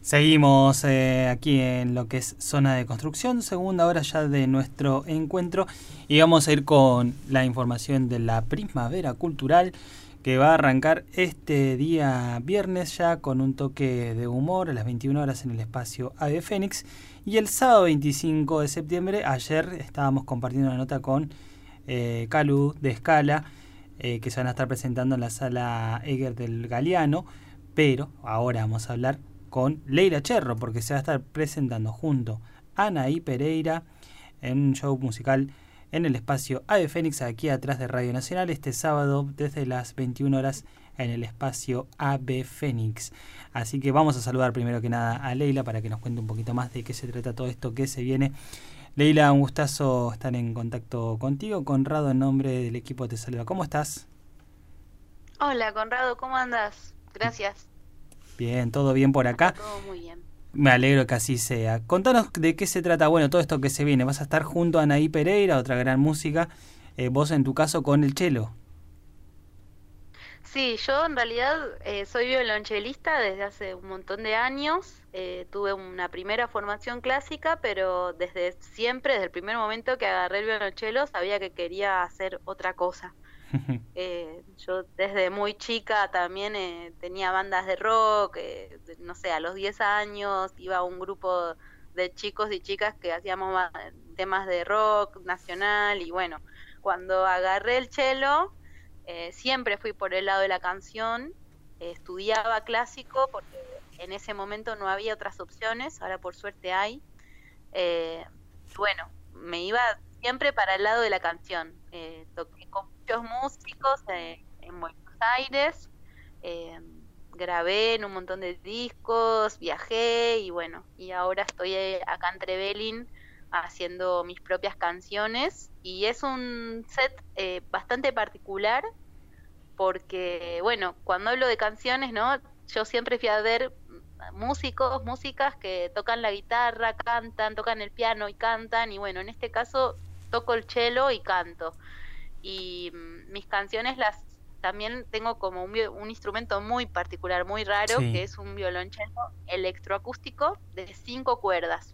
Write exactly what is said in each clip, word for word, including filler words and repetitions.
Seguimos eh, aquí en lo que es zona de construcción, segunda hora ya de nuestro encuentro, y vamos a ir con la información de la primavera cultural que va a arrancar este día viernes ya con un toque de humor a las veintiuna horas en el espacio Ave Fénix, y el sábado veinticinco de septiembre, ayer estábamos compartiendo una nota con eh, Calu de Scala, eh, que se van a estar presentando en la sala Eger del Galeano, pero ahora vamos a hablar con Leila Cherro, porque se va a estar presentando junto a Anaí Pereira en un show musical en el espacio Ave Fénix, aquí atrás de Radio Nacional, este sábado desde las veintiuna horas en el espacio Ave Fénix. Así que vamos a saludar primero que nada a Leila para que nos cuente un poquito más de qué se trata todo esto que se viene. Leila, un gustazo estar en contacto contigo. Conrado, en nombre del equipo, te saluda. ¿Cómo estás? Hola, Conrado, ¿cómo andas? Gracias. Bien, todo bien por acá. Todo muy bien. Me alegro que así sea. Contanos de qué se trata, bueno, todo esto que se viene. Vas a estar junto a Anaí Pereira, otra gran música, eh, vos en tu caso con el cello. Sí, yo en realidad eh, soy violonchelista desde hace un montón de años. Eh, tuve una primera formación clásica, pero desde siempre, desde el primer momento que agarré el violonchelo, sabía que quería hacer otra cosa. Eh, yo desde muy chica también eh, tenía bandas de rock, eh, de- no sé, a los diez años iba a un grupo de chicos y chicas que hacíamos ma- temas de rock nacional y bueno, cuando agarré el cello, eh, siempre fui por el lado de la canción, eh, estudiaba clásico porque en ese momento no había otras opciones, ahora por suerte hay. Eh, bueno, me iba siempre para el lado de la canción. Eh, toqué con muchos músicos eh, en Buenos Aires, eh, grabé en un montón de discos, viajé y bueno, y ahora estoy eh, acá en Trevelin haciendo mis propias canciones y es un set eh, bastante particular porque, bueno, cuando hablo de canciones, ¿no? Yo siempre fui a ver músicos, músicas que tocan la guitarra, cantan, tocan el piano y cantan, y bueno, en este caso toco el cello y canto. Y mm, mis canciones las también tengo como un, un instrumento muy particular, muy raro, que Sí, es un violonchelo electroacústico de cinco cuerdas.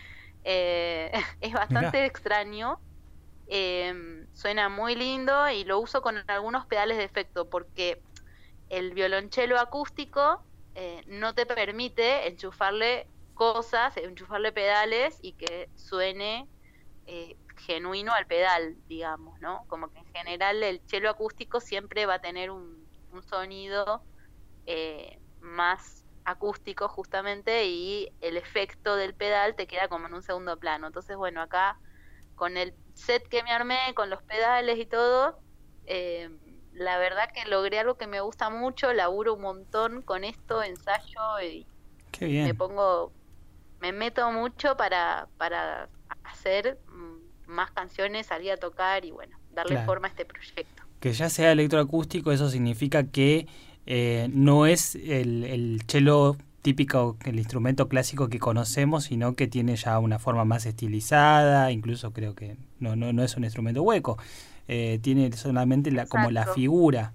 Eh, es mirá. bastante extraño, eh, suena muy lindo y lo uso con algunos pedales de efecto porque el violonchelo acústico eh, no te permite enchufarle cosas, enchufarle pedales y que suene eh, genuino al pedal, digamos, ¿no? Como que en general el cello acústico siempre va a tener un, un sonido eh, más acústico justamente y el efecto del pedal te queda como en un segundo plano. Entonces, bueno, acá con el set que me armé, con los pedales y todo, eh, la verdad que logré algo que me gusta mucho, laburo un montón con esto, ensayo y Qué me bien. pongo, me meto mucho para, para hacer mm, más canciones, salir a tocar y bueno, darle Claro. forma a este proyecto. Que ya sea electroacústico, eso significa que eh, no es el, el cello típico, el instrumento clásico que conocemos, sino que tiene ya una forma más estilizada, incluso creo que no, no, no es un instrumento hueco, eh, tiene solamente la, como la Exacto. figura.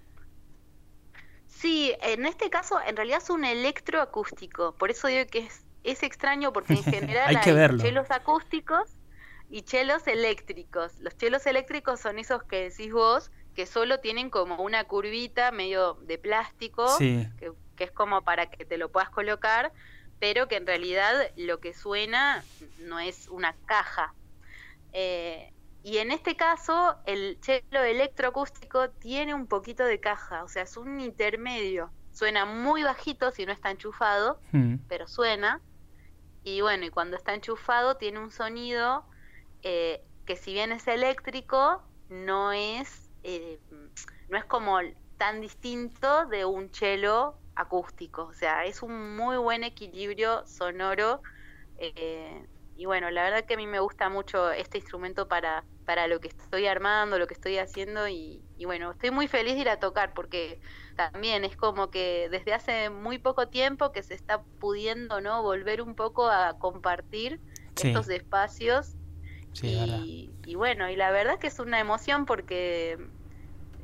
Sí, en este caso en realidad es un electroacústico, por eso digo que es, es extraño porque en general Hay que hay verlo. chelos acústicos y chelos eléctricos. Los chelos eléctricos son esos que decís vos, que solo tienen como una curvita medio de plástico, Sí, que, que es como para que te lo puedas colocar, pero que en realidad lo que suena no es una caja. Eh, y en este caso, el cello electroacústico tiene un poquito de caja, o sea, es un intermedio. Suena muy bajito si no está enchufado, mm, pero suena. Y bueno, y cuando está enchufado tiene un sonido eh, que si bien es eléctrico, no es, eh, no es como tan distinto de un cello acústico. O sea, es un muy buen equilibrio sonoro. eh, y bueno, la verdad que a mí me gusta mucho este instrumento para, para lo que estoy armando, lo que estoy haciendo. Y, y bueno, estoy muy feliz de ir a tocar porque también es como que desde hace muy poco tiempo que se está pudiendo, ¿no? Volver un poco a compartir sí, estos espacios sí, es verdad. y, y bueno, y la verdad que es una emoción porque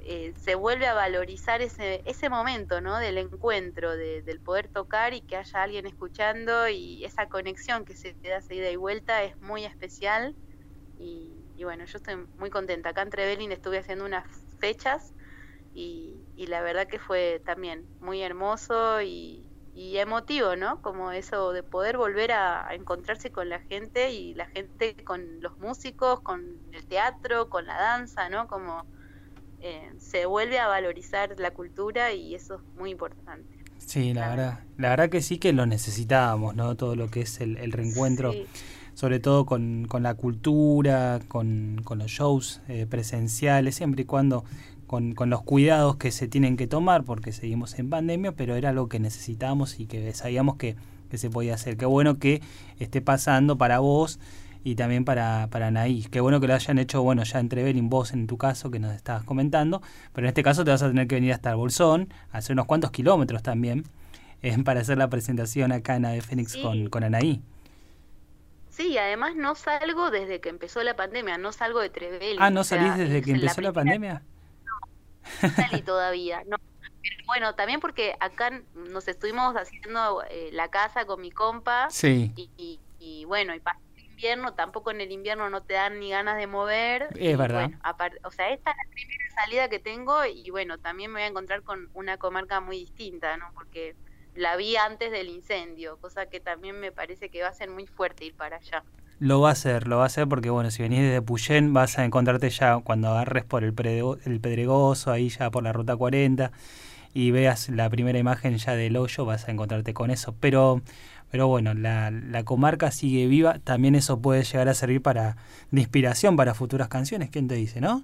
eh, se vuelve a valorizar ese ese momento, ¿no? Del encuentro, de, del poder tocar y que haya alguien escuchando, y esa conexión que se da esa ida y vuelta es muy especial. Y, y bueno, yo estoy muy contenta. Acá en Trevelin estuve haciendo unas fechas y, y la verdad que fue también muy hermoso y, y emotivo, ¿no? Como eso de poder volver a, a encontrarse con la gente, y la gente con los músicos, con el teatro, con la danza, ¿no? Como eh, se vuelve a valorizar la cultura, y eso es muy importante. Sí, la verdad, la verdad que sí que lo necesitábamos, ¿no? Todo lo que es el, el reencuentro, Sí. sobre todo con, con la cultura, con, con los shows eh, presenciales, siempre y cuando con, con los cuidados que se tienen que tomar, porque seguimos en pandemia, pero era algo que necesitábamos y que sabíamos que, que se podía hacer. Qué bueno que esté pasando para vos y también para, para Anaí. Qué bueno que lo hayan hecho, bueno, ya en Trevelin, vos en tu caso, que nos estabas comentando, pero en este caso te vas a tener que venir hasta el Bolsón, a hacer unos cuantos kilómetros también, eh, para hacer la presentación acá en Ave Fénix Sí. con, con Anaí. Sí, además no salgo desde que empezó la pandemia, no salgo de Trevelin. Ah, ¿no o sea, salís desde es que empezó la, la pandemia? No salí todavía, no. Pero bueno, también porque acá nos estuvimos haciendo eh, la casa con mi compa, Sí. y, y, y bueno, y pasó el invierno, tampoco en el invierno no te dan ni ganas de mover. Es y verdad. Bueno, apart- o sea, esta es la primera salida que tengo, y bueno, también me voy a encontrar con una comarca muy distinta, ¿no? Porque la vi antes del incendio, cosa que también me parece que va a ser muy fuerte ir para allá. Lo va a hacer, lo va a hacer porque, bueno, si venís desde Puyén vas a encontrarte ya cuando agarres por el, Predego, el Pedregoso, ahí ya por la Ruta cuarenta, y veas la primera imagen ya del hoyo, vas a encontrarte con eso. Pero pero bueno, la, la comarca sigue viva, también eso puede llegar a servir para de inspiración para futuras canciones, ¿quién te dice, no?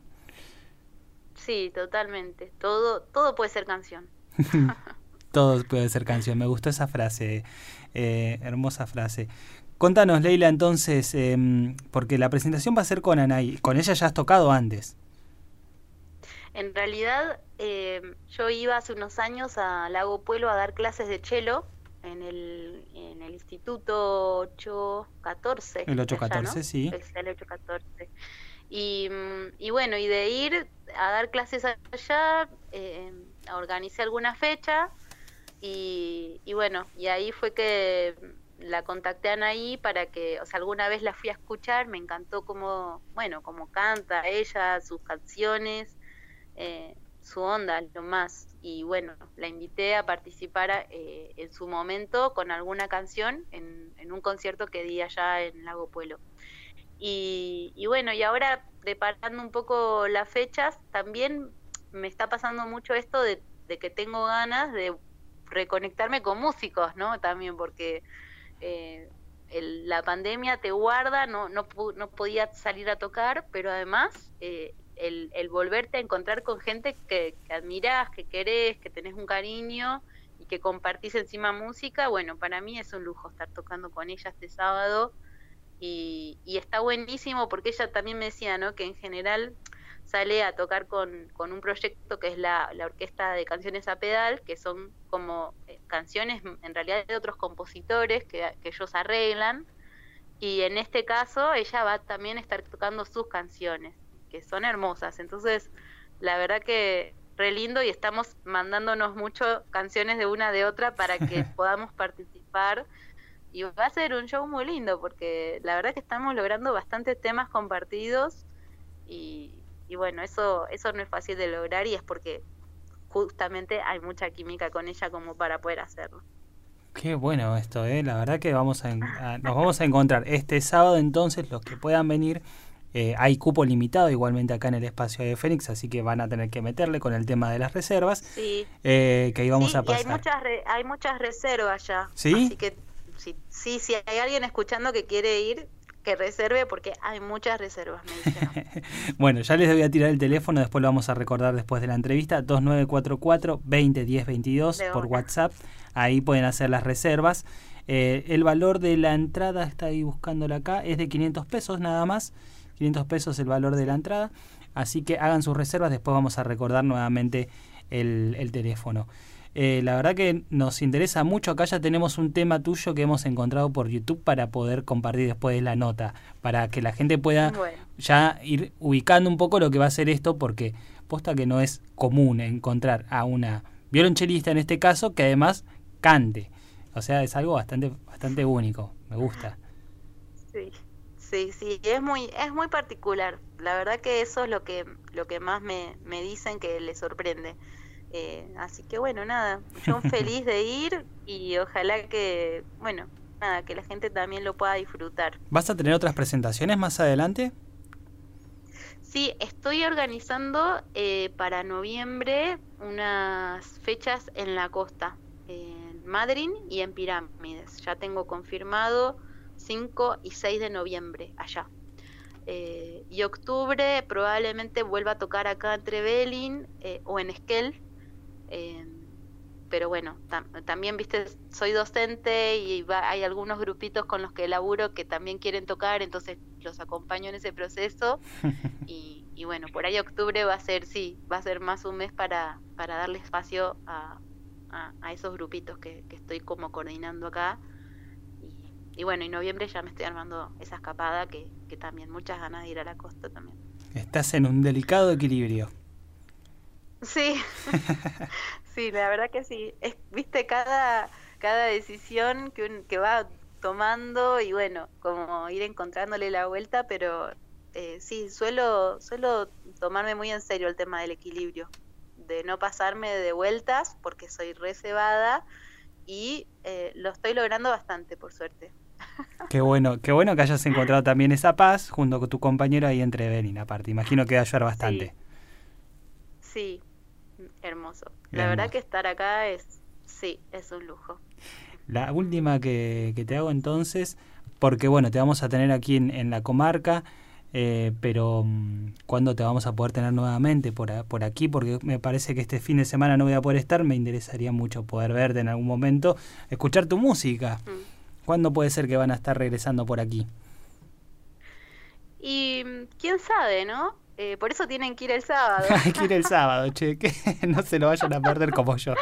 Sí, totalmente. Todo, todo puede ser canción. Todo puede ser canción, me gustó esa frase, eh, hermosa frase. Contanos, Leila, entonces, eh, porque la presentación va a ser con Anaí, con ella ya has tocado antes. En realidad, eh, yo iba hace unos años a Lago Puelo a dar clases de cello en el, en el Instituto ocho catorce. El ocho allá, catorce, ¿no? sí. Es el ocho catorce. Y, y bueno, y de ir a dar clases allá, eh, organicé alguna fecha, y, y bueno, y ahí fue que la contacté a Anaí para que, o sea, alguna vez la fui a escuchar, me encantó cómo, bueno, cómo canta ella, sus canciones, eh, su onda, lo más. Y bueno, la invité a participar eh, en su momento con alguna canción en, en un concierto que di allá en Lago Puelo. Y, y bueno, y ahora preparando un poco las fechas, también me está pasando mucho esto de, de que tengo ganas de reconectarme con músicos, ¿no? También porque eh, el, la pandemia te guarda, no, no, no podía salir a tocar, pero además eh, el, el volverte a encontrar con gente que, que admirás, que querés, que tenés un cariño y que compartís encima música, bueno, para mí es un lujo estar tocando con ella este sábado. Y, y está buenísimo porque ella también me decía, ¿no?, que en general sale a tocar con, con un proyecto que es la, la Orquesta de Canciones a Pedal, que son como eh, canciones en realidad de otros compositores que, que ellos arreglan, y en este caso ella va también a estar tocando sus canciones, que son hermosas. Entonces, la verdad que re lindo, y estamos mandándonos mucho canciones de una de otra para que podamos participar. Y va a ser un show muy lindo porque la verdad que estamos logrando bastantes temas compartidos, y, y bueno, eso eso no es fácil de lograr, y es porque justamente hay mucha química con ella como para poder hacerlo. Qué bueno esto, ¿eh? La verdad que vamos a, a, nos vamos a encontrar este sábado, entonces los que puedan venir, eh, hay cupo limitado igualmente acá en el espacio de Fénix, así que van a tener que meterle con el tema de las reservas, sí, eh, que ahí vamos sí, a pasar. Y hay muchas, re, hay muchas reservas ya, ¿sí? Así que sí, sí, si hay alguien escuchando que quiere ir, que reserve porque hay muchas reservas, me dijeron. Bueno, ya les voy a tirar el teléfono, después lo vamos a recordar después de la entrevista, dos nueve cuatro cuatro, veinte, diez, veintidós por WhatsApp, ahí pueden hacer las reservas. Eh, el valor de la entrada, está ahí buscándola acá, es de quinientos pesos nada más, quinientos pesos el valor de la entrada, así que hagan sus reservas, después vamos a recordar nuevamente el, el teléfono. Eh, la verdad que nos interesa mucho. Acá ya tenemos un tema tuyo que hemos encontrado por YouTube para poder compartir después de la nota, para que la gente pueda bueno. ya ir ubicando un poco lo que va a ser esto, porque posta que no es común encontrar a una violonchelista en este caso que además cante. O sea, es algo bastante bastante único, me gusta. Sí, sí, sí, es muy es muy particular. La verdad que eso es lo que lo que más me, me dicen que les sorprende. Eh, así que bueno, nada, yo feliz de ir y ojalá que, bueno, nada, que la gente también lo pueda disfrutar. ¿Vas a tener otras presentaciones más adelante? Sí, estoy organizando eh, para noviembre unas fechas en la costa, en Madryn y en Pirámides. Ya tengo confirmado cinco y seis de noviembre allá. Eh, y octubre probablemente vuelva a tocar acá en Trevelin eh, o en Esquel. Eh, pero bueno, tam también, viste, soy docente y va, hay algunos grupitos con los que laburo que también quieren tocar, entonces los acompaño en ese proceso y, y bueno, por ahí octubre va a ser, sí, va a ser más un mes para, para darle espacio a, a, a esos grupitos que, que estoy como coordinando acá y, y bueno, en noviembre ya me estoy armando esa escapada que, que también, muchas ganas de ir a la costa también. Estás en un delicado equilibrio. Sí, sí, la verdad que sí. Es, viste, cada, cada decisión que, un, que va tomando y bueno, como ir encontrándole la vuelta, pero eh, sí, suelo, suelo tomarme muy en serio el tema del equilibrio, de no pasarme de vueltas porque soy reservada y eh, lo estoy logrando bastante, por suerte. Qué bueno, qué bueno que hayas encontrado también esa paz junto con tu compañero ahí en Trevelin, aparte. Imagino que va a ayudar bastante. Sí, sí, hermoso. La Hermoso. verdad que estar acá es, sí, es un lujo. La última que, que te hago entonces, porque bueno, te vamos a tener aquí en, en la comarca, eh, pero ¿cuándo te vamos a poder tener nuevamente por, a, por aquí? Porque me parece que este fin de semana no voy a poder estar, me interesaría mucho poder verte en algún momento, escuchar tu música. Mm. ¿Cuándo puede ser que van a estar regresando por aquí? Y quién sabe, ¿no? Eh, por eso tienen que ir el sábado. Hay que ir el sábado, che, que no se lo vayan a perder como yo.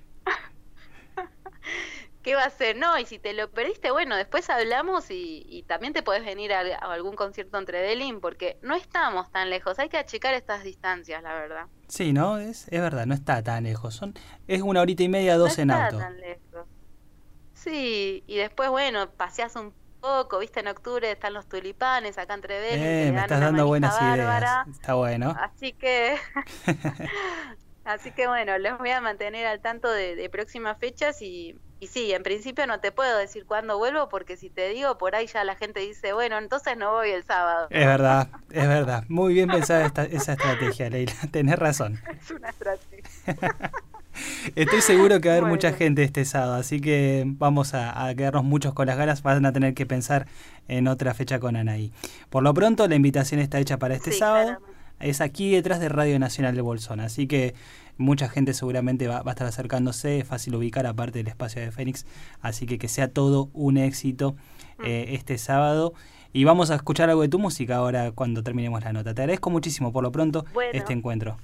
¿Qué va a ser? No, y si te lo perdiste, bueno, después hablamos y, y también te podés venir a, a algún concierto en Trevelin, porque no estamos tan lejos, hay que achicar estas distancias, la verdad. Sí, ¿no? Es, es verdad, no está tan lejos. Son, es una horita y media, dos no en auto. auto. No está tan lejos. Sí, y después, bueno, paseás un poco, viste, en octubre están los tulipanes acá en Trevelin. Eh, me estás dando buenas bárbara. ideas. Está bueno. Así que... Así que bueno, los voy a mantener al tanto de, de próximas fechas y, y sí, en principio no te puedo decir cuándo vuelvo porque si te digo por ahí ya la gente dice, bueno, entonces no voy el sábado. Es verdad, es verdad. Muy bien pensada esta, esa estrategia, Leila. Tenés razón. Es una estrategia. Estoy seguro que va a haber bueno. mucha gente este sábado, así que vamos a, a quedarnos muchos con las ganas. Van a tener que pensar en otra fecha con Anaí. Por lo pronto, la invitación está hecha para este sí, sábado. Claramente. Es aquí detrás de Radio Nacional de Bolsón, así que mucha gente seguramente va, va a estar acercándose, es fácil ubicar aparte del espacio de Fénix, así que que sea todo un éxito eh, este sábado. Y vamos a escuchar algo de tu música ahora cuando terminemos la nota. Te agradezco muchísimo por lo pronto bueno. este encuentro.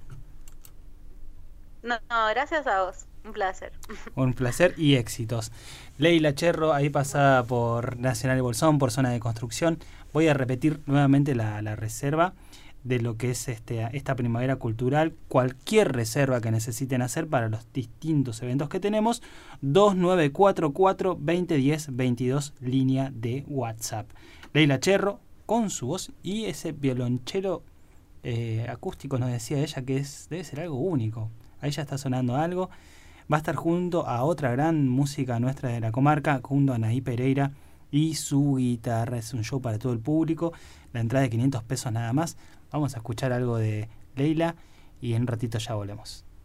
No, no, gracias a vos, un placer. Un placer y éxitos. Leila Cherro, ahí pasada por Nacional de Bolsón, por Zona de Construcción. Voy a repetir nuevamente la, la reserva de lo que es este, esta primavera cultural, cualquier reserva que necesiten hacer para los distintos eventos que tenemos, dos nueve cuatro cuatro, dos cero uno cero, veintidós, línea de WhatsApp. Leila Cherro, con su voz y ese violonchelo eh, acústico, nos decía ella que es debe ser algo único. Ahí ya está sonando algo. Va a estar junto a otra gran música nuestra de la comarca, junto a Anaí Pereira y su guitarra. Es un show para todo el público. La entrada de quinientos pesos nada más. Vamos a escuchar algo de Leila y en un ratito ya volvemos.